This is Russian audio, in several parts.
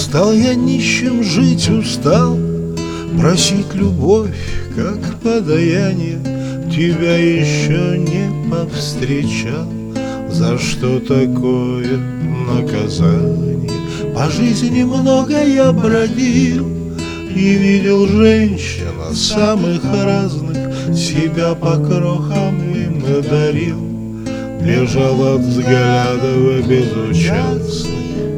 Устал я нищим жить, устал просить любовь, как подаяние. Тебя еще не повстречал, за что такое наказание? По жизни много я бродил и видел женщин самых разных, себя по крохам им дарил. Лежал от взглядов безучастный.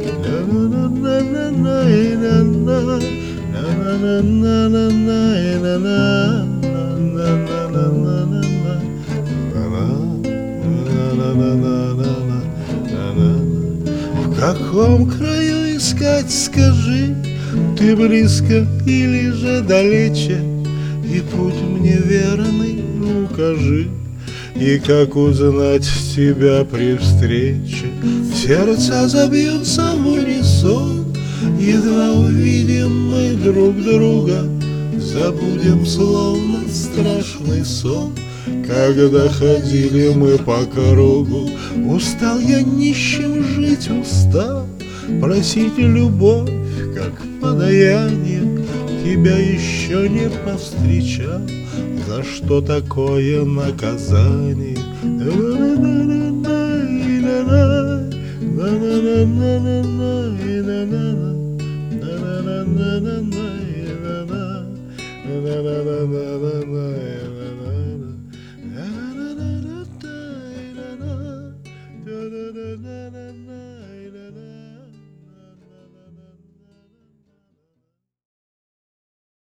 В каком краю искать, скажи, ты близко или же далече, и путь мне верный укажи. И как узнать тебя при встрече? Сердца забьются в унисон, едва увидим мы друг друга, забудем словно страшный сон, когда ходили мы по кругу. Устал я нищим жить, устал просить любовь, как подаяние. Тебя еще не повстречал, за что такое наказание?